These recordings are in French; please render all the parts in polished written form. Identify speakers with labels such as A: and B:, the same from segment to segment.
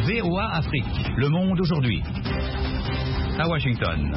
A: VOA Afrique, le monde aujourd'hui. À Washington.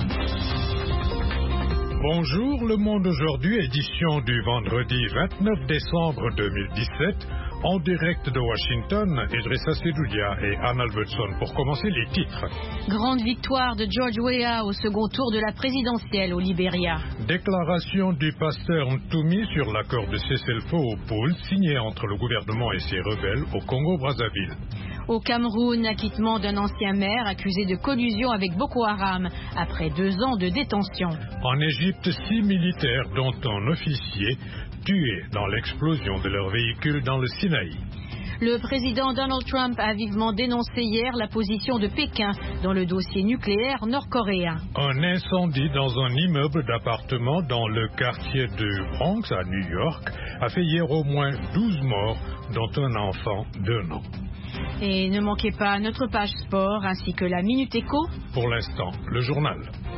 B: Bonjour, le monde aujourd'hui, édition du vendredi 29 décembre 2017. En direct de Washington, Idrissa Sedoudia et Anna Albertson pour commencer les titres.
C: Grande victoire de George Weah au second tour de la présidentielle au Libéria.
B: Déclaration du pasteur Ntoumi sur l'accord de cessez-le-feu au pôle signé entre le gouvernement et ses rebelles au Congo-Brazzaville.
C: Au Cameroun, acquittement d'un ancien maire accusé de collusion avec Boko Haram après 2 ans de détention.
B: En Égypte, 6 militaires, dont un officier, tués dans l'explosion de leur véhicule dans le Sinaï.
C: Le président Donald Trump a vivement dénoncé hier la position de Pékin dans le dossier nucléaire nord-coréen.
B: Un incendie dans un immeuble d'appartements dans le quartier de Bronx à New York a fait hier au moins 12 morts, dont un enfant d'1 an.
C: Et ne manquez pas notre page sport ainsi que la Minute Éco.
B: Pour l'instant, le journal.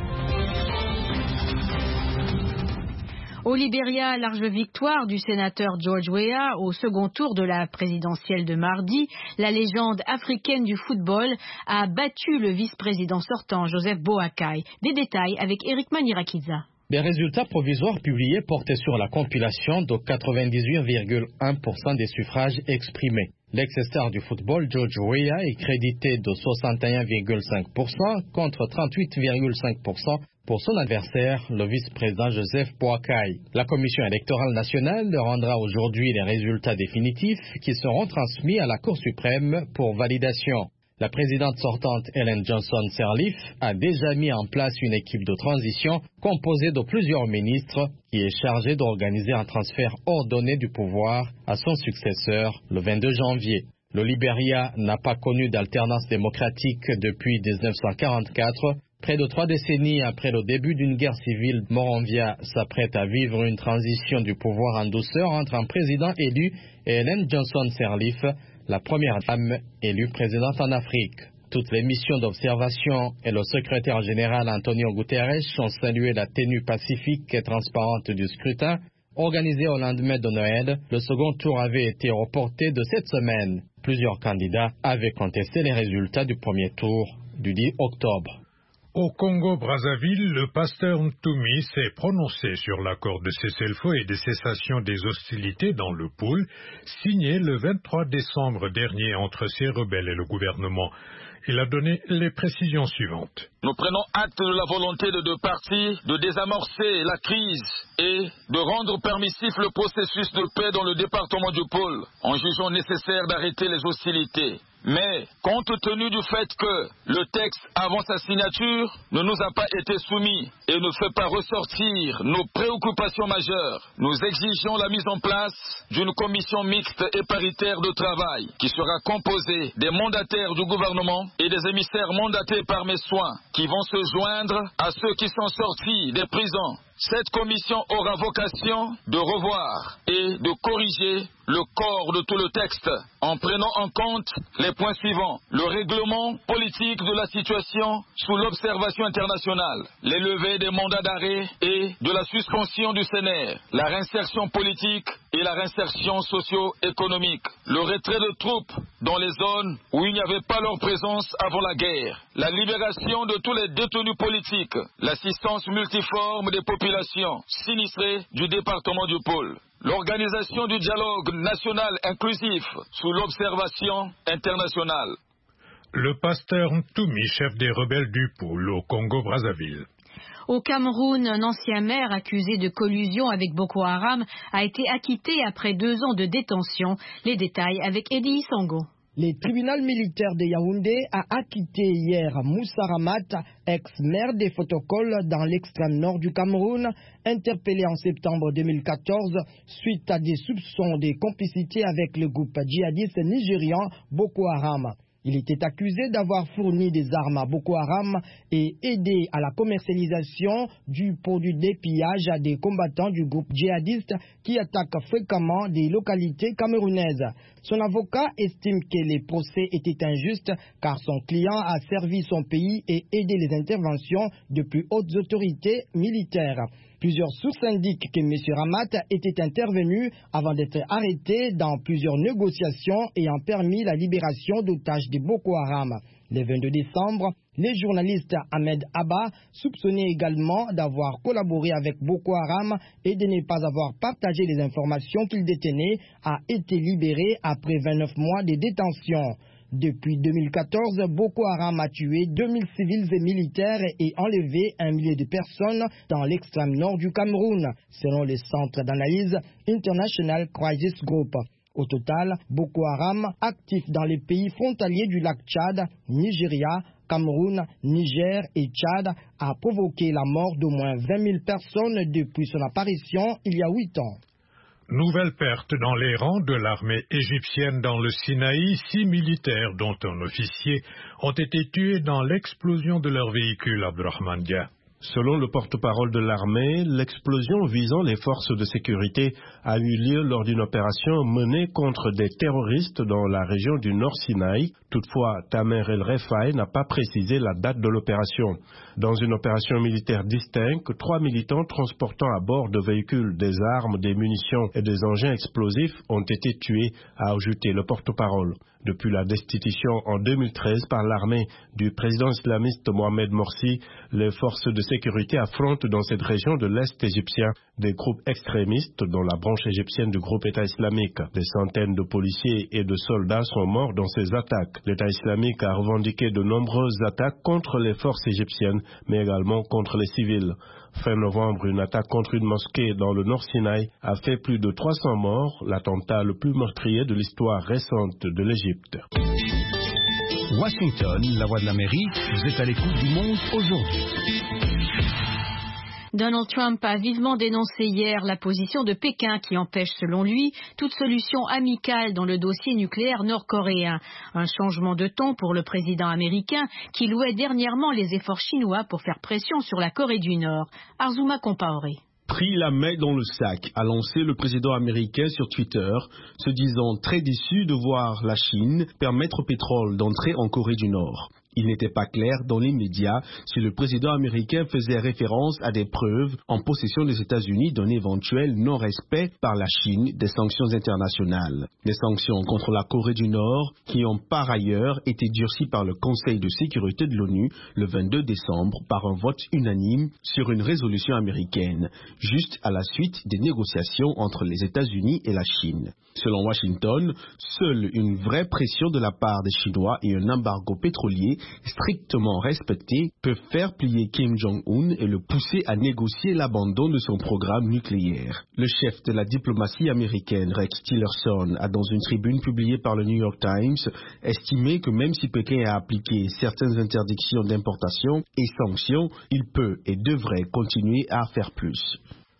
C: Au Libéria, large victoire du sénateur George Weah au second tour de la présidentielle de mardi. La légende africaine du football a battu le vice-président sortant Joseph Boakai. Des détails avec Eric Manirakiza.
D: Les résultats provisoires publiés portaient sur la compilation de 98,1% des suffrages exprimés. L'ex-star du football, George Weah, est crédité de 61,5% contre 38,5% pour son adversaire, le vice-président Joseph Boakai. La Commission électorale nationale rendra aujourd'hui les résultats définitifs qui seront transmis à la Cour suprême pour validation. La présidente sortante Ellen Johnson Sirleaf a déjà mis en place une équipe de transition composée de plusieurs ministres qui est chargée d'organiser un transfert ordonné du pouvoir à son successeur le 22 janvier. Le Libéria n'a pas connu d'alternance démocratique depuis 1944. Près de 3 décennies après le début d'une guerre civile, Monrovia s'apprête à vivre une transition du pouvoir en douceur entre un président élu et Ellen Johnson Sirleaf, la première femme élue présidente en Afrique. Toutes les missions d'observation et le secrétaire général Antonio Guterres ont salué la tenue pacifique et transparente du scrutin. Organisé au lendemain de Noël, le second tour avait été reporté de cette semaine. Plusieurs candidats avaient contesté les résultats du premier tour du 10 octobre.
B: Au Congo-Brazzaville, le pasteur Ntoumi s'est prononcé sur l'accord de cessez-le-feu et de cessation des hostilités dans le pôle, signé le 23 décembre dernier entre ses rebelles et le gouvernement. Il a donné les précisions suivantes.
E: Nous prenons acte de la volonté de 2 parties de désamorcer la crise et de rendre permissif le processus de paix dans le département du pôle, en jugeant nécessaire d'arrêter les hostilités. Mais, compte tenu du fait que le texte avant sa signature ne nous a pas été soumis et ne fait pas ressortir nos préoccupations majeures, nous exigeons la mise en place d'une commission mixte et paritaire de travail qui sera composée des mandataires du gouvernement et des émissaires mandatés par mes soins qui vont se joindre à ceux qui sont sortis des prisons. Cette commission aura vocation de revoir et de corriger le corps de tout le texte en prenant en compte les points suivants. Le règlement politique de la situation sous l'observation internationale, les levées des mandats d'arrêt et de la suspension du CNR, la réinsertion politique et la réinsertion socio-économique, le retrait de troupes dans les zones où il n'y avait pas leur présence avant la guerre, la libération de tous les détenus politiques, l'assistance multiforme des populations sinistrées du département du pôle, l'organisation du dialogue national inclusif sous l'observation internationale.
B: Le pasteur Ntoumi, chef des rebelles du pôle au Congo-Brazzaville.
C: Au Cameroun, un ancien maire accusé de collusion avec Boko Haram a été acquitté après 2 ans de détention. Les détails avec Eddie Sango.
F: Le tribunal militaire de Yaoundé a acquitté hier Moussa Ramat, ex-maire des Photocoles dans l'extrême nord du Cameroun, interpellé en septembre 2014 suite à des soupçons de complicité avec le groupe djihadiste nigérian Boko Haram. Il était accusé d'avoir fourni des armes à Boko Haram et aidé à la commercialisation du produit d'épillage à des combattants du groupe djihadiste qui attaquent fréquemment des localités camerounaises. Son avocat estime que les procès étaient injustes car son client a servi son pays et aidé les interventions de plus hautes autorités militaires. Plusieurs sources indiquent que M. Ramat était intervenu avant d'être arrêté dans plusieurs négociations ayant permis la libération d'otages de Boko Haram. Le 22 décembre, le journaliste Ahmed Abba, soupçonné également d'avoir collaboré avec Boko Haram et de ne pas avoir partagé les informations qu'il détenait, a été libéré après 29 mois de détention. Depuis 2014, Boko Haram a tué 2000 civils et militaires et enlevé 1 millier de personnes dans l'extrême nord du Cameroun, selon le centre d'analyse International Crisis Group. Au total, Boko Haram, actif dans les pays frontaliers du lac Tchad, Nigeria, Cameroun, Niger et Tchad, a provoqué la mort d'au moins 20 000 personnes depuis son apparition il y a 8 ans.
B: Nouvelle perte dans les rangs de l'armée égyptienne dans le Sinaï. 6 militaires, dont un officier, ont été tués dans l'explosion de leur véhicule, Abdurrahman Dia.
G: Selon le porte-parole de l'armée, l'explosion visant les forces de sécurité a eu lieu lors d'une opération menée contre des terroristes dans la région du Nord Sinaï. Toutefois, Tamer El Refai n'a pas précisé la date de l'opération. Dans une opération militaire distincte, 3 militants transportant à bord de véhicules des armes, des munitions et des engins explosifs ont été tués, a ajouté le porte-parole. Depuis la destitution en 2013 par l'armée du président islamiste Mohamed Morsi, les forces de sécurité affrontent dans cette région de l'Est égyptien des groupes extrémistes dont la branche égyptienne du groupe État islamique. Des centaines de policiers et de soldats sont morts dans ces attaques. L'État islamique a revendiqué de nombreuses attaques contre les forces égyptiennes, mais également contre les civils. Fin novembre, une attaque contre une mosquée dans le Nord Sinaï a fait plus de 300 morts, l'attentat le plus meurtrier de l'histoire récente de l'Égypte.
A: Washington, la voix de l'Amérique, vous êtes à l'écoute du monde aujourd'hui.
C: Donald Trump a vivement dénoncé hier la position de Pékin qui empêche, selon lui, toute solution amicale dans le dossier nucléaire nord-coréen. Un changement de ton pour le président américain qui louait dernièrement les efforts chinois pour faire pression sur la Corée du Nord. Arzuma Compaoré.
H: Pris la main dans le sac, a lancé le président américain sur Twitter, se disant très déçu de voir la Chine permettre au pétrole d'entrer en Corée du Nord. Il n'était pas clair dans les médias si le président américain faisait référence à des preuves en possession des États-Unis d'un éventuel non-respect par la Chine des sanctions internationales. Les sanctions contre la Corée du Nord, qui ont par ailleurs été durcies par le Conseil de sécurité de l'ONU le 22 décembre par un vote unanime sur une résolution américaine, juste à la suite des négociations entre les États-Unis et la Chine. Selon Washington, seule une vraie pression de la part des Chinois et un embargo pétrolier strictement respecté peuvent faire plier Kim Jong-un et le pousser à négocier l'abandon de son programme nucléaire. Le chef de la diplomatie américaine, Rex Tillerson, a dans une tribune publiée par le New York Times estimé que même si Pékin a appliqué certaines interdictions d'importation et sanctions, il peut et devrait continuer à faire plus.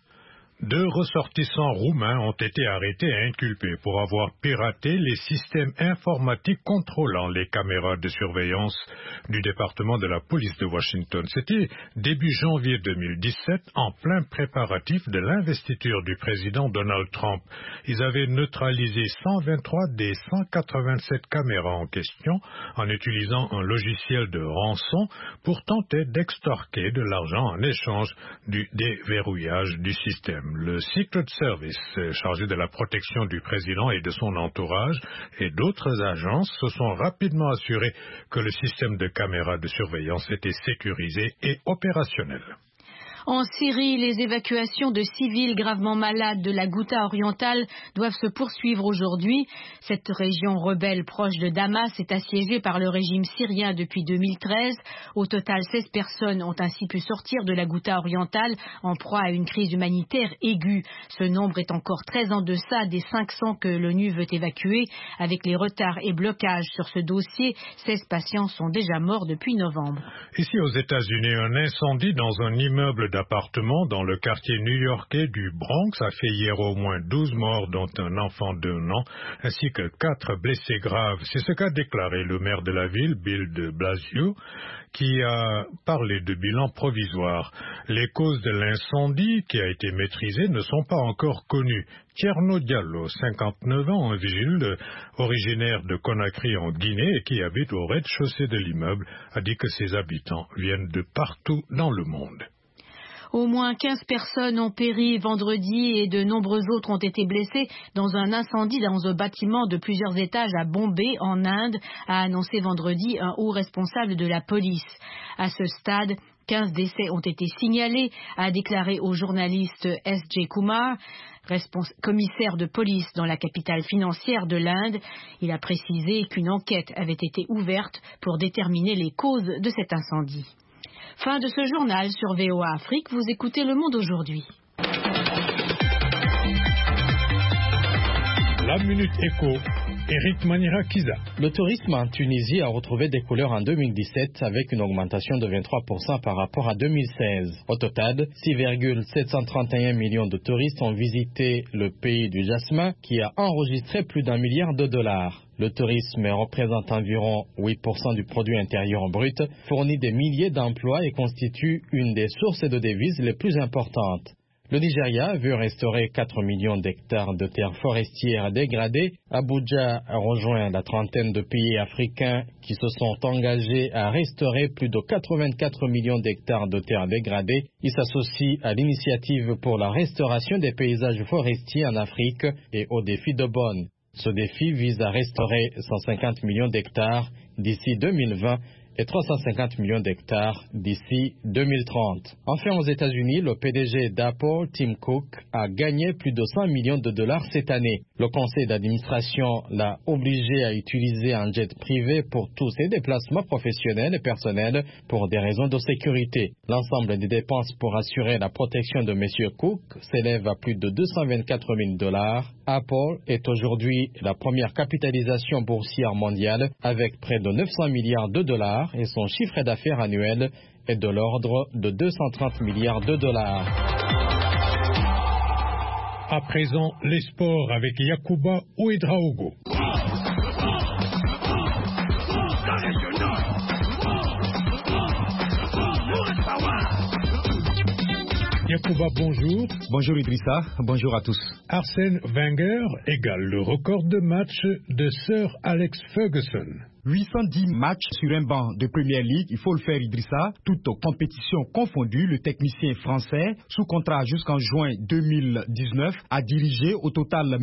B: 2 ressortissants roumains ont été arrêtés et inculpés pour avoir piraté les systèmes informatiques contrôlant les caméras de surveillance du département de la police de Washington. C'était début janvier 2017, en plein préparatif de l'investiture du président Donald Trump. Ils avaient neutralisé 123 des 187 caméras en question en utilisant un logiciel de rançon pour tenter d'extorquer de l'argent en échange du déverrouillage du système. Le Secret Service, chargé de la protection du président et de son entourage, et d'autres agences se sont rapidement assurés que le système de caméras de surveillance était sécurisé et opérationnel.
C: En Syrie, les évacuations de civils gravement malades de la Ghouta orientale doivent se poursuivre aujourd'hui. Cette région rebelle proche de Damas est assiégée par le régime syrien depuis 2013. Au total, 16 personnes ont ainsi pu sortir de la Ghouta orientale en proie à une crise humanitaire aiguë. Ce nombre est encore très en deçà des 500 que l'ONU veut évacuer. Avec les retards et blocages sur ce dossier, 16 patients sont déjà morts depuis novembre.
B: Ici aux États-Unis, un incendie dans un immeuble d'appartements dans le quartier new-yorkais du Bronx a fait hier au moins 12 morts, dont un enfant d'1 an, ainsi que 4 blessés graves. C'est ce qu'a déclaré le maire de la ville, Bill de Blasio, qui a parlé de bilan provisoire. Les causes de l'incendie, qui a été maîtrisé, ne sont pas encore connues. Tierno Diallo, 59 ans, un vigile originaire de Conakry en Guinée et qui habite au rez-de-chaussée de l'immeuble, a dit que ses habitants viennent de partout dans le monde.
C: Au moins 15 personnes ont péri vendredi et de nombreux autres ont été blessés dans un incendie dans un bâtiment de plusieurs étages à Bombay, en Inde, a annoncé vendredi un haut responsable de la police. À ce stade, 15 décès ont été signalés, a déclaré au journaliste S.J. Kumar, commissaire de police dans la capitale financière de l'Inde. Il a précisé qu'une enquête avait été ouverte pour déterminer les causes de cet incendie. Fin de ce journal sur VOA Afrique. Vous écoutez Le Monde aujourd'hui.
B: La Minute Éco, Eric Manirakiza.
D: Le tourisme en Tunisie a retrouvé des couleurs en 2017 avec une augmentation de 23% par rapport à 2016. Au total, 6,731 millions de touristes ont visité le pays du jasmin qui a enregistré plus d'$1 milliard. Le tourisme représente environ 8% du produit intérieur brut, fournit des milliers d'emplois et constitue une des sources de devises les plus importantes. Le Nigeria veut restaurer 4 millions d'hectares de terres forestières dégradées. Abuja a rejoint la trentaine de pays africains qui se sont engagés à restaurer plus de 84 millions d'hectares de terres dégradées. Il s'associe à l'initiative pour la restauration des paysages forestiers en Afrique et au défi de Bonn. Ce défi vise à restaurer 150 millions d'hectares d'ici 2020 et 350 millions d'hectares d'ici 2030. Enfin, aux États-Unis, le PDG d'Apple, Tim Cook, a gagné plus de $100 millions cette année. Le conseil d'administration l'a obligé à utiliser un jet privé pour tous ses déplacements professionnels et personnels pour des raisons de sécurité. L'ensemble des dépenses pour assurer la protection de M. Cook s'élève à plus de $224 000. Apple est aujourd'hui la première capitalisation boursière mondiale avec près de $900 milliards et son chiffre d'affaires annuel est de l'ordre de $230 milliards.
B: À présent, les sports avec Yacouba Ouedraogo. Yacouba, bonjour.
I: Bonjour Idrissa, bonjour à tous.
B: Arsène Wenger égale le record de match de Sir Alex Ferguson.
I: 810 matchs sur un banc de Premier League, il faut le faire Idrissa, toutes compétitions confondues. Le technicien français, sous contrat jusqu'en juin 2019, a dirigé au total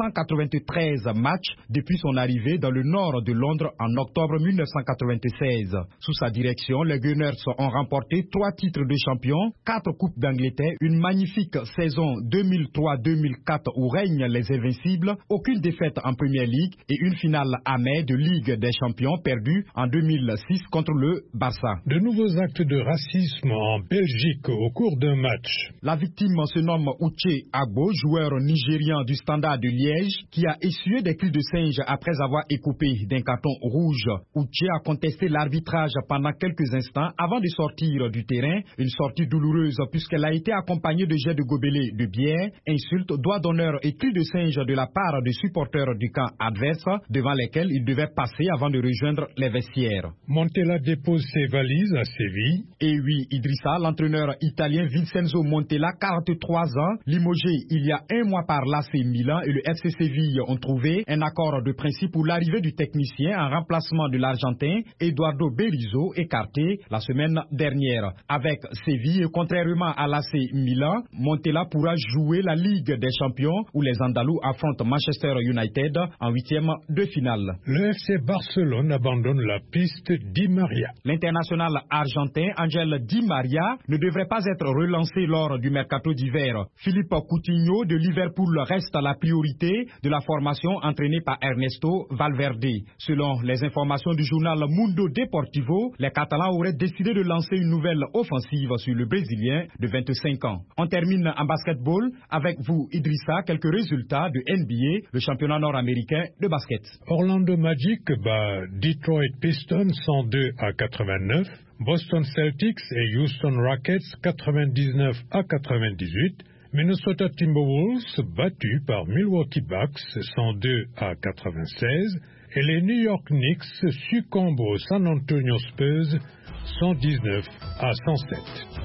I: 1193 matchs depuis son arrivée dans le nord de Londres en octobre 1996. Sous sa direction, les Gunners ont remporté 3 titres de champion, 4 coupes d'Angleterre, une magnifique saison 2003-2004 où règnent les invincibles, aucune défaite en Premier League et une finale amère de Ligue des champions perdu en 2006 contre le Barça.
B: De nouveaux actes de racisme en Belgique au cours d'un match.
I: La victime se nomme Uche Agbo, joueur nigérian du Standard de Liège, qui a essuyé des cris de singe après avoir écopé d'un carton rouge. Uche a contesté l'arbitrage pendant quelques instants avant de sortir du terrain, une sortie douloureuse puisqu'elle a été accompagnée de jets de gobelets de bière, insultes, doigts d'honneur et cris de singe de la part des supporters du camp adverse, devant lesquels il devait passer avant de rejoindre les vestiaires.
B: Montella dépose ses valises à Séville.
I: Et oui, Idrissa, l'entraîneur italien Vincenzo Montella, 43 ans, limogé il y a un mois par l'AC Milan et le FC Séville ont trouvé un accord de principe pour l'arrivée du technicien en remplacement de l'Argentin Eduardo Berizzo, écarté la semaine dernière. Avec Séville, contrairement à l'AC Milan, Montella pourra jouer la Ligue des Champions où les Andalous affrontent Manchester United en 8e de finale.
B: Le FC Barcelone abandonne la piste Di Maria.
I: L'international argentin Angel Di Maria ne devrait pas être relancé lors du mercato d'hiver. Philippe Coutinho de Liverpool reste la priorité de la formation entraînée par Ernesto Valverde. Selon les informations du journal Mundo Deportivo, les Catalans auraient décidé de lancer une nouvelle offensive sur le Brésilien de 25 ans. On termine en basketball avec vous Idrissa, quelques résultats de NBA, le championnat nord-américain de basket.
B: Orlando Magic bat Detroit Pistons 102-89, Boston Celtics et Houston Rockets 99-98, Minnesota Timberwolves battus par Milwaukee Bucks 102-96 et les New York Knicks succombent aux San Antonio Spurs 119-107.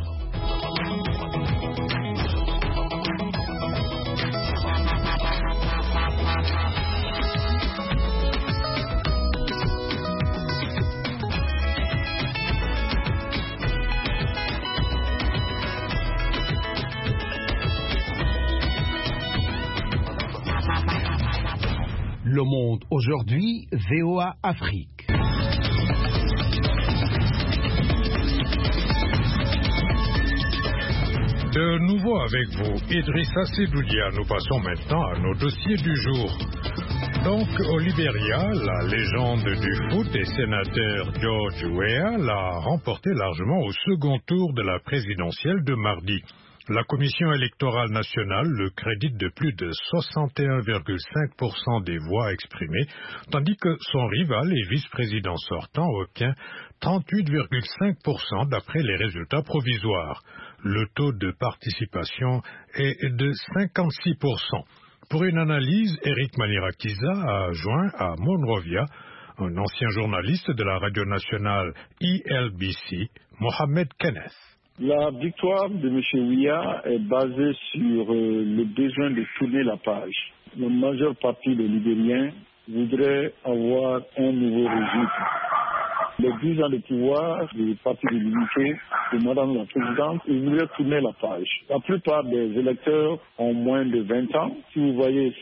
J: Le Monde aujourd'hui, VOA Afrique.
B: De nouveau avec vous, Idrissa Sedoudia. Nous passons maintenant à nos dossiers du jour. Donc, au Libéria, la légende du foot et sénateur George Weah l'a remporté largement au second tour de la présidentielle de mardi. La Commission électorale nationale le crédite de plus de 61,5% des voix exprimées, tandis que son rival et vice-président sortant obtient 38,5% d'après les résultats provisoires. Le taux de participation est de 56%. Pour une analyse, Eric Manirakiza a joint à Monrovia un ancien journaliste de la radio nationale ELBC, Mohamed Kenneth.
K: La victoire de M. Weah est basée sur le besoin de tourner la page. La majeure partie des Libériens voudraient avoir un nouveau régime. Les 10 ans de pouvoir du Parti de l'Unité de Madame la Présidente, ils voudraient tourner la page. La plupart des électeurs ont moins de 20 ans. Si vous voyez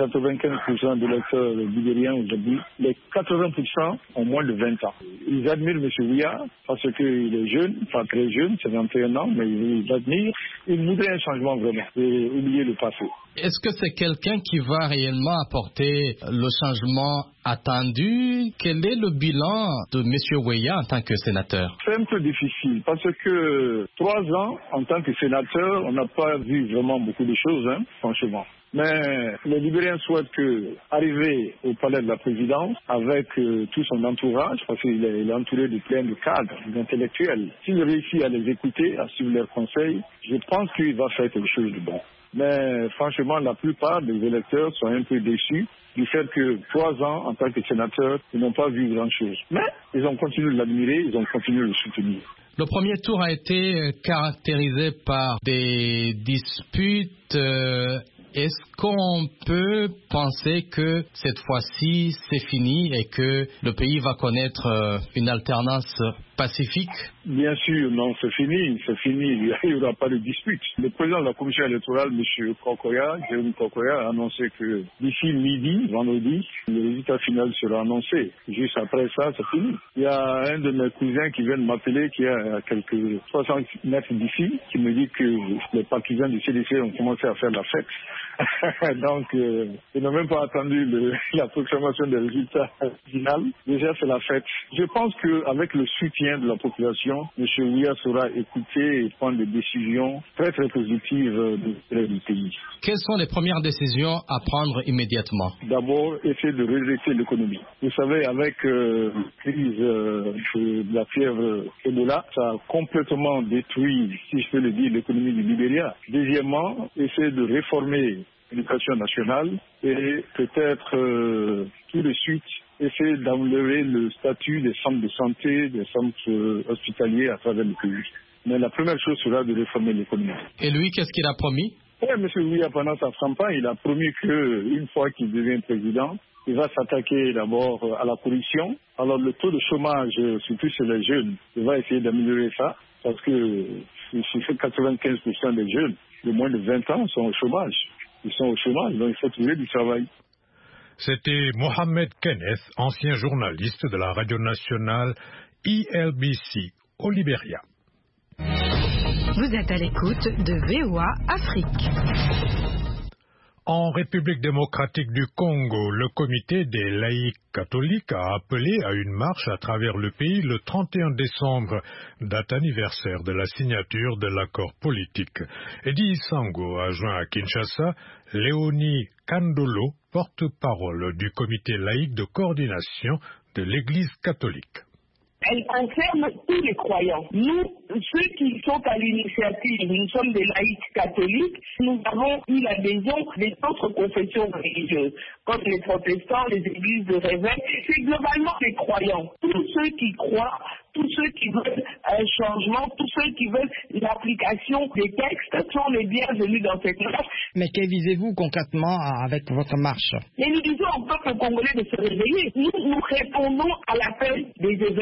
K: 95% d'électeurs libériens aujourd'hui, les 80% ont moins de 20 ans. Ils admirent M. Weah parce qu'il est jeune, pas très jeune, 51 ans, mais ils l'admirent. Ils voudraient un changement vraiment et oublier le passé.
D: Est-ce que c'est quelqu'un qui va réellement apporter le changement attendu? Quel est le bilan de M. Weah en tant que sénateur?
K: C'est un peu difficile parce que 3 ans en tant que sénateur, on n'a pas vu vraiment beaucoup de choses, franchement. Mais les Libériens souhaitent arriver au palais de la présidence avec tout son entourage, parce qu'il est entouré de plein de cadres, d'intellectuels. S'il réussit à les écouter, à suivre leurs conseils, je pense qu'il va faire quelque chose de bon. Mais franchement, la plupart des électeurs sont un peu déçus du fait que 3 ans en tant que sénateur, ils n'ont pas vu grand-chose. Mais ils ont continué de l'admirer, ils ont continué de le soutenir.
D: Le premier tour a été caractérisé par des disputes. Est-ce qu'on peut penser que cette fois-ci c'est fini et que le pays va connaître une alternance pacifique?
K: Bien sûr, non, c'est fini. Il n'y aura pas de dispute. Le président de la commission électorale, M. Jérémy Kokoya, a annoncé que d'ici midi, vendredi, le résultat final sera annoncé. Juste après ça, c'est fini. Il y a un de mes cousins qui vient de m'appeler, qui est à quelques 60 mètres d'ici, qui me dit que les partisans du CDC ont commencé à faire la fête. Donc, ils n'ont même pas attendu la proclamation des résultats finaux. Déjà, c'est la fête. Je pense qu'avec le soutien de la population, M. Weah saura écouter et prendre des décisions très très positives du pays.
D: Quelles sont les premières décisions à prendre immédiatement?
K: D'abord, essayer de redresser l'économie. Vous savez, avec la crise de la fièvre Ebola, ça a complètement détruit, si je peux le dire, l'économie du Libéria. Deuxièmement, essayer de réformer l'éducation nationale et peut-être tout de suite essayer d'améliorer le statut des centres de santé, des centres hospitaliers à travers le pays. Mais la première chose sera de réformer l'économie.
D: Et lui, qu'est-ce qu'il a promis?
K: M. Weah, pendant sa campagne, il a promis qu'une fois qu'il devient président, il va s'attaquer d'abord à la corruption. Alors le taux de chômage, surtout chez les jeunes, il va essayer d'améliorer ça parce que 95% des jeunes de moins de 20 ans sont au chômage. Ils sont au chômage, donc il faut trouver du travail.
B: C'était Mohamed Kenneth, ancien journaliste de la radio nationale ELBC au Libéria.
C: Vous êtes à l'écoute de VOA Afrique.
B: En République démocratique du Congo, le comité des laïcs catholiques a appelé à une marche à travers le pays le 31 décembre, date anniversaire de la signature de l'accord politique. Eddie Sango a joint à Kinshasa Léonie Kandolo, porte-parole du comité laïque de coordination de l'Église catholique.
L: Elle concerne tous les croyants. Nous, ceux qui sont à l'initiative, nous sommes des laïcs catholiques, nous avons eu l'adhésion des autres confessions religieuses, comme les protestants, les églises de réveil. C'est globalement des croyants. Tous ceux qui croient, tous ceux qui veulent un changement, tous ceux qui veulent l'application des textes sont les bienvenus dans cette marche.
F: Mais que visez-vous concrètement avec votre marche?
L: Et nous disons au peuple congolais de se réveiller. Nous répondons à l'appel des évêques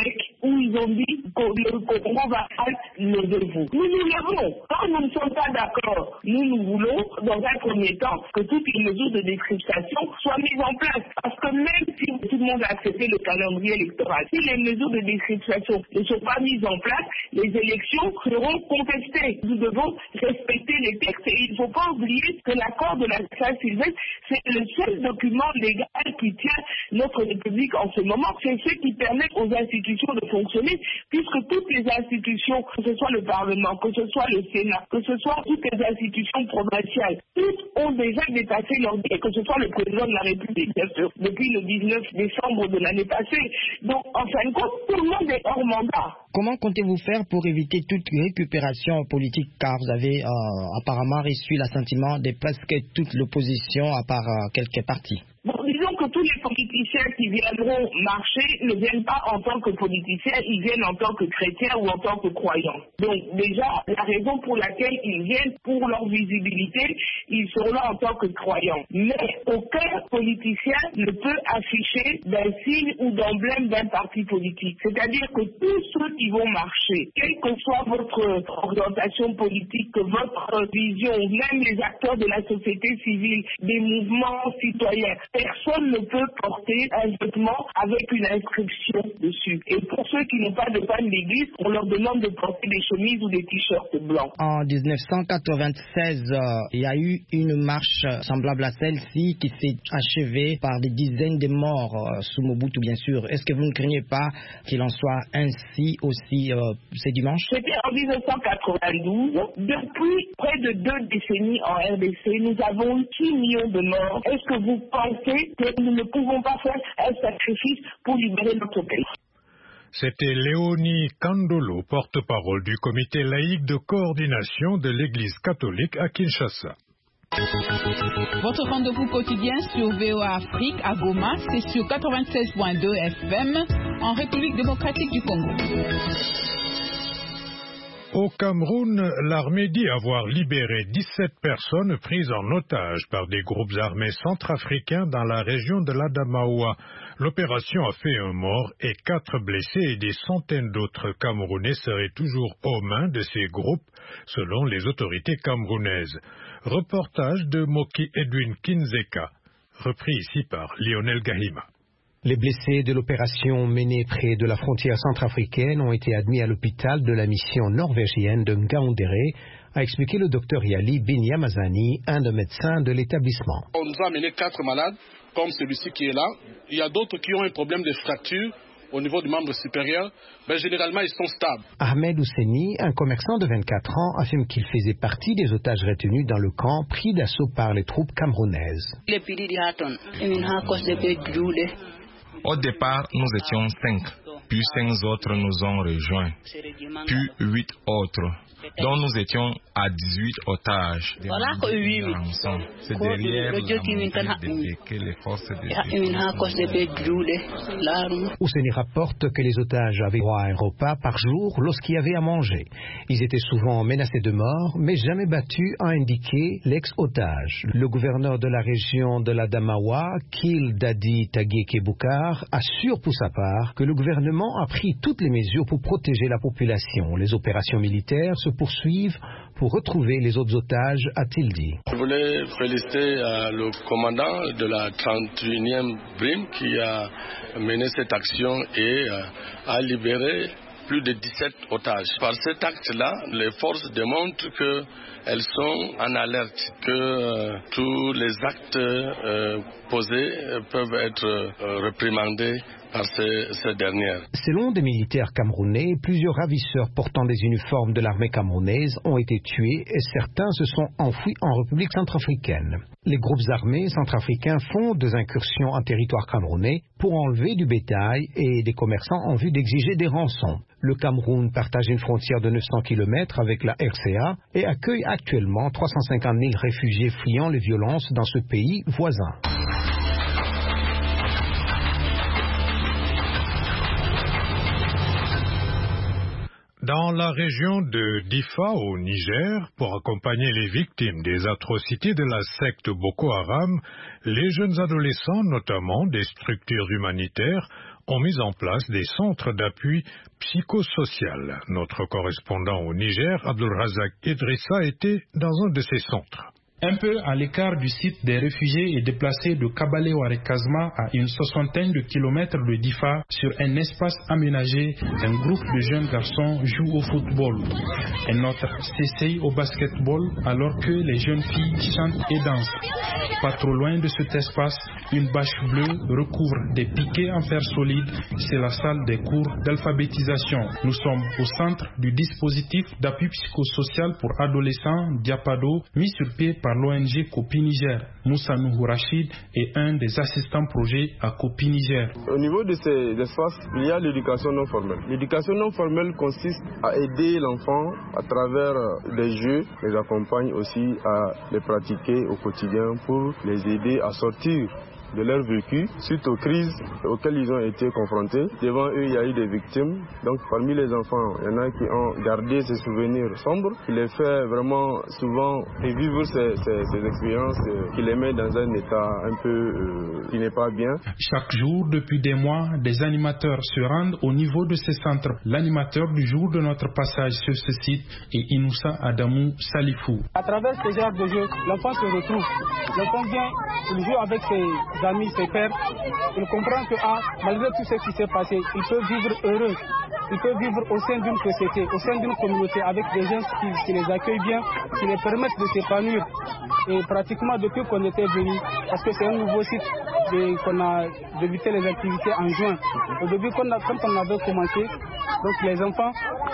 L: où ils ont dit que le Congo va être levez-vous. Nous l'avons. Quand nous ne sommes pas d'accord, nous voulons, dans un premier temps, que toutes les mesures de décryptation soient mises en place. Parce que même si tout le monde a accepté le calendrier électoral, si les mesures de décryptation ne sont pas mises en place, les élections seront contestées. Nous devons respecter les textes et il ne faut pas oublier que l'accord de la Saint-Sylvestre, c'est le seul document légal qui tient notre République en ce moment. C'est ce qui permet aux institutions de fonctionner, puisque toutes les institutions, que ce soit le Parlement, que ce soit le Sénat, que ce soit toutes les institutions provinciales, toutes ont déjà dépassé leur délai, que ce soit le président de la République, bien sûr, depuis le 19 décembre de l'année passée. Donc, en fin de compte, tout le monde est hors mandat.
F: Comment comptez-vous faire pour éviter toute récupération politique, car vous avez apparemment reçu l'assentiment de presque toute l'opposition, à part quelques partis?
L: Bon, disons que tous les politiciens qui viendront marcher ne viennent pas en tant que politiciens, ils viennent en tant que chrétiens ou en tant que croyants. Donc déjà, la raison pour laquelle ils viennent, pour leur visibilité, ils seront là en tant que croyants. Mais aucun politicien ne peut afficher d'un signe ou d'emblème d'un parti politique. C'est-à-dire que tous ceux qui vont marcher, quelle que soit votre orientation politique, votre vision, même les acteurs de la société civile, des mouvements citoyens, personne ne peut porter un vêtement avec une inscription dessus. Et pour ceux qui n'ont pas de panne d'église, on leur demande de porter des chemises ou des t-shirts blancs.
F: En 1996, il y a eu une marche semblable à celle-ci qui s'est achevée par des dizaines de morts sous Mobutu, bien sûr. Est-ce que vous ne craignez pas qu'il en soit ainsi aussi ce dimanche?
L: C'était en 1992. Depuis près de 2 décennies en RDC, nous avons eu 6 millions de morts. Est-ce que vous pensez que nous ne pouvons pas faire un sacrifice pour libérer notre pays?
B: C'était Léonie Kandolo, porte-parole du comité laïque de coordination de l'Église catholique à Kinshasa.
M: Votre rendez-vous quotidien sur VOA Afrique à Goma, c'est sur 96.2 FM en République démocratique du Congo.
B: Au Cameroun, l'armée dit avoir libéré 17 personnes prises en otage par des groupes armés centrafricains dans la région de l'Adamaoua. L'opération a fait un mort et 4 blessés et des centaines d'autres Camerounais seraient toujours aux mains de ces groupes, selon les autorités camerounaises. Reportage de Moki Edwin Kinzeka, repris ici par Lionel Gahima.
J: Les blessés de l'opération menée près de la frontière centrafricaine ont été admis à l'hôpital de la mission norvégienne de Ngaoundéré, a expliqué le docteur Yali Binyamazani, un des médecins de l'établissement.
N: On nous a amené 4 malades, comme celui-ci qui est là. Il y a d'autres qui ont un problème de fracture au niveau du membre supérieur, mais généralement ils sont stables.
J: Ahmed Ousseni, un commerçant de 24 ans, affirme qu'il faisait partie des otages retenus dans le camp pris d'assaut par les troupes camerounaises.
O: Au départ, nous étions 5, puis 5 autres nous ont rejoints, puis 8 autres, dont nous étions à 18 otages. C'est derrière la montée que les forces de
J: Ousseni rapporte que les otages avaient droit à un repas par jour lorsqu'il y avait à manger. Ils étaient souvent menacés de mort, mais jamais battus, a indiqué l'ex-otage. Le gouverneur de la région de l'Adamaoua, Kil Dadi Tagueke Boukar, assure pour sa part que le gouvernement a pris toutes les mesures pour protéger la population. Les opérations militaires se poursuivent pour retrouver les autres otages, a-t-il dit.
N: Je voulais féliciter le commandant de la 31e BRIM qui a mené cette action et a libéré plus de 17 otages. Par cet acte-là, les forces démontrent qu'elles sont en alerte, que tous les actes posés peuvent être réprimandés par ces dernières.
J: Selon des militaires camerounais, plusieurs ravisseurs portant des uniformes de l'armée camerounaise ont été tués et certains se sont enfouis en République centrafricaine. Les groupes armés centrafricains font des incursions en territoire camerounais pour enlever du bétail et des commerçants en vue d'exiger des rançons. Le Cameroun partage une frontière de 900 km avec la RCA et accueille actuellement 350 000 réfugiés fuyant les violences dans ce pays voisin.
B: Dans la région de Difa, au Niger, pour accompagner les victimes des atrocités de la secte Boko Haram, les jeunes adolescents, notamment des structures humanitaires, ont mis en place des centres d'appui psychosocial. Notre correspondant au Niger, Abdulrazak Idrissa, était dans un de ces centres.
P: Un peu à l'écart du site des réfugiés et déplacés de Kabale-Ouarekazma à une 60aine de kilomètres de Difa, sur un espace aménagé, un groupe de jeunes garçons joue au football. Un autre s'essaye au basketball alors que les jeunes filles chantent et dansent. Pas trop loin de cet espace, une bâche bleue recouvre des piquets en fer solide. C'est la salle des cours d'alphabétisation. Nous sommes au centre du dispositif d'appui psychosocial pour adolescents Diapado, mis sur pied par l'ONG Kopi Niger. Moussa Nuhu Rachid est un des assistants projet à Kopi Niger.
Q: Au niveau de ces espaces, il y a l'éducation non formelle. L'éducation non formelle consiste à aider l'enfant à travers des jeux, les accompagne aussi à les pratiquer au quotidien pour les aider à sortir de leur vécu suite aux crises auxquelles ils ont été confrontés. Devant eux, il y a eu des victimes. Donc parmi les enfants, il y en a qui ont gardé ces souvenirs sombres, qui les fait vraiment souvent revivre ces expériences, qui les met dans un état un peu qui n'est pas bien.
P: Chaque jour, depuis des mois, des animateurs se rendent au niveau de ces centres. L'animateur du jour de notre passage sur ce site est Inoussa Adamou Salifou.
R: À travers ce genre de jeu, l'enfant se retrouve. L'enfant vient, il joue avec ses amis, ses pères, il comprend que malgré tout ce qui s'est passé, il peut vivre heureux, il peut vivre au sein d'une société, au sein d'une communauté, avec des gens qui les accueillent bien, qui les permettent de s'épanouir. Et pratiquement depuis qu'on était venu, parce que c'est un nouveau site qu'on a débuté les activités en juin. Au début, quand on avait commencé, donc les enfants,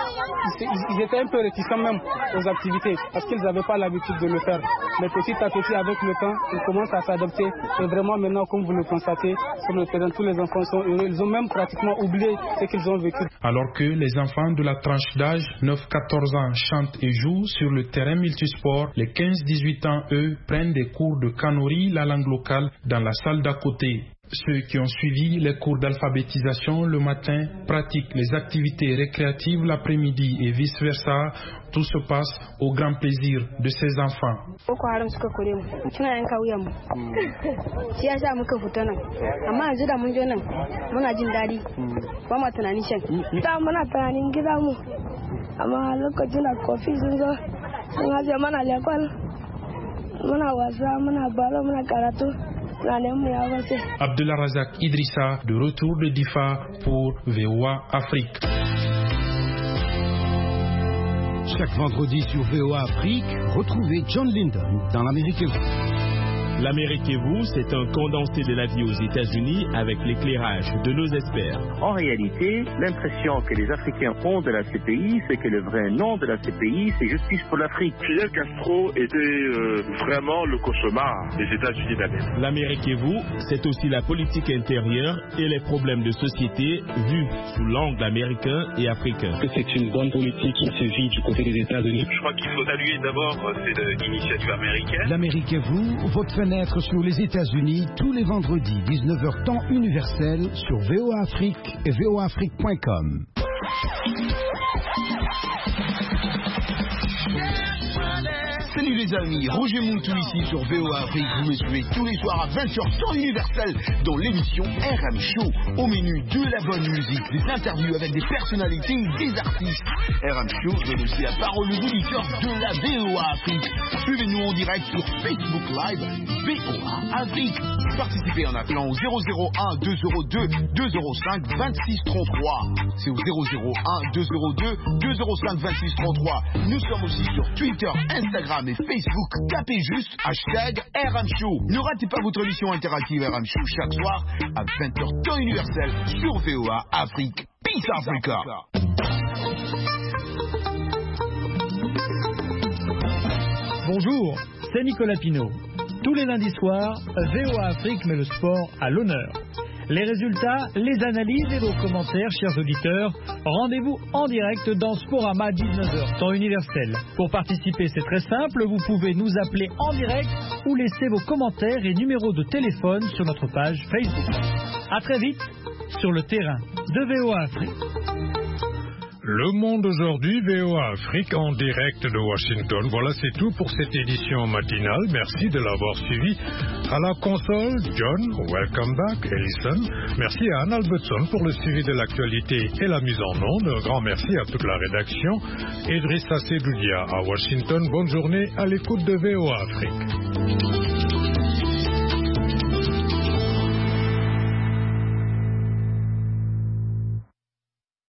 R: ils étaient un peu réticents même aux activités, parce qu'ils n'avaient pas l'habitude de le faire. Mais petit à petit, avec le temps, ils commencent à s'adapter. Et vraiment maintenant, comme vous le constatez, sur le terrain, tous les enfants sont heureux. Ils ont même pratiquement oublié ce qu'ils ont vécu.
P: Alors que les enfants de la tranche d'âge 9-14 ans chantent et jouent sur le terrain multisport, les 15-18 ans, eux, prennent des cours de kanuri, la langue locale, dans la salle d'à côté. Ceux qui ont suivi les cours d'alphabétisation le matin pratiquent les activités récréatives l'après-midi et vice-versa. Tout se passe au grand plaisir de ces enfants. Abdullah Razak Idrissa, de retour de Difa pour VOA Afrique.
J: Chaque vendredi sur VOA Afrique, retrouvez John Lyndon dans l'Amérique et vous.
S: L'Amérique et vous, c'est un condensé de la vie aux États-Unis avec l'éclairage de nos experts.
T: En réalité, l'impression que les Africains ont de la CPI, c'est que le vrai nom de la CPI, c'est Justice pour l'Afrique.
U: Fidel Castro était vraiment le cauchemar des États-Unis d'Amérique.
S: L'Amérique et vous, c'est aussi la politique intérieure et les problèmes de société vus sous l'angle américain et africain.
V: C'est une bonne politique qui se vit du côté des États-Unis.
U: Je crois qu'il faut saluer d'abord cette initiative américaine.
J: L'Amérique et vous, votre fenêtre sur les États-Unis tous les vendredis 19h temps universel sur VOA Afrique et voaafrique.com.
W: Salut les amis, Roger Moutou ici sur VOA Afrique. Vous me suivez tous les soirs à 20h temps universel dans l'émission RM Show. Au menu de la bonne musique, des interviews avec des personnalités ou des artistes. RM Show donne aussi la parole aux auditeurs de la VOA Afrique. Suivez-nous en direct sur Facebook Live VOA Afrique. Participez en appelant au 001 202 205 26 33. C'est au 001 202 205 26 33. Nous sommes aussi sur Twitter, Instagram et Facebook. Tapez juste hashtag RM Show. Ne ratez pas votre émission interactive RM Show chaque soir à 20h temps universel sur VOA Afrique. Peace Africa.
X: Bonjour, c'est Nicolas Pinault. Tous les lundis soirs, VOA Afrique met le sport à l'honneur. Les résultats, les analyses et vos commentaires, chers auditeurs, rendez-vous en direct dans Sporama 19h, temps universel. Pour participer, c'est très simple, vous pouvez nous appeler en direct ou laisser vos commentaires et numéros de téléphone sur notre page Facebook. À très vite sur le terrain de VOA Afrique.
B: Le Monde aujourd'hui, VOA Afrique en direct de Washington. Voilà, c'est tout pour cette édition matinale. Merci de l'avoir suivi. À la console, John, welcome back, Ellison. Merci à Anne Albertson pour le suivi de l'actualité et la mise en onde. Un grand merci à toute la rédaction. Idrissa Sedoudia à Washington. Bonne journée à l'écoute de VOA Afrique.